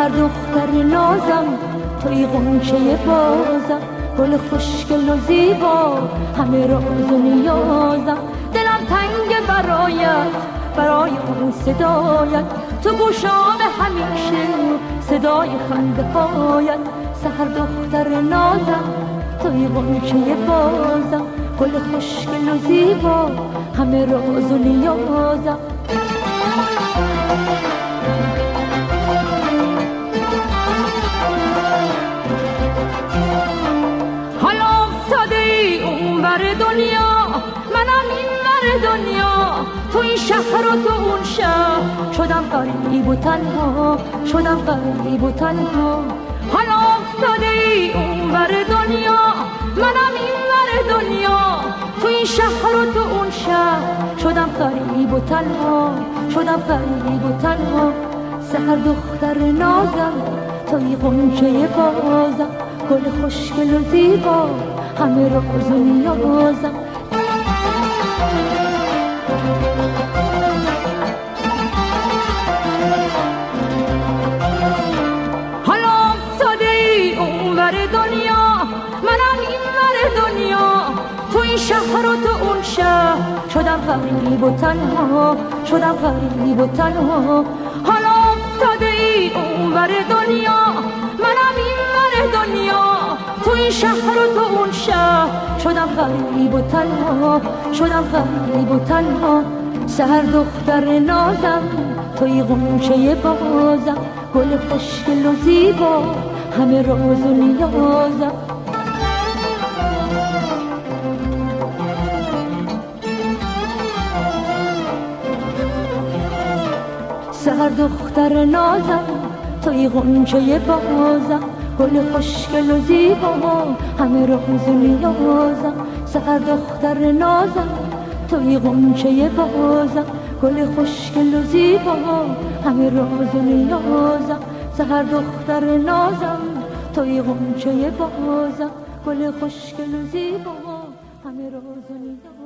سحر دختر نازم، توی غنچه بازم، گل خوشگل و زیبا، همه راز و نیازم. دلم تنگ برای اون صدایت، تو گوشام همیشه صدای خنده هایت. سحر دختر نازم، توی غنچه بازم، گل خوشگل و زیبا، همه راز و نیازم. حالا افتاده ای اون ور دنیا، منم این ور دنیا، تو این شهر و تو اون شهر، شدم غریب و تنها، شدم غریب و تنها. حالا افتاده ای اون ور دنیا، منم این ور دنیا، تو این شهر و تو اون شهر، شدم غریب و تنها، شدم غریب و تنها. سحر دختر نازم، توی غنچه بازم، گل خوشگل و زیبا، همه راز و نیازم. حالا افتاده ای اون ور دنیا، منم این ور دنیا، تو این شهر و تو اون شهر، شدم غریب و تنها، شدم غریب و تنها. حالا افتاده ای اون ور دنیا، منم این ور دنیا، تو این شهر و تو اون شهر، شدم غریب و تنها، شدم غریب و تنها. سحر دختر نازم، توی غنچه بازم، گل خوشگل و زیبا، همه راز و نیازم. سحر دختر نازم، توی غنچه بازم، گل خوشگل و زیبا، همه راز و نیازم. سحر دختر نازم، توی غنچه بازم، گل خوشگل و زیبا، همه راز و نیازم. سحر دختر نازم، توی غنچه بازم، گل خوشگل و زیبا، همه راز و نیازم.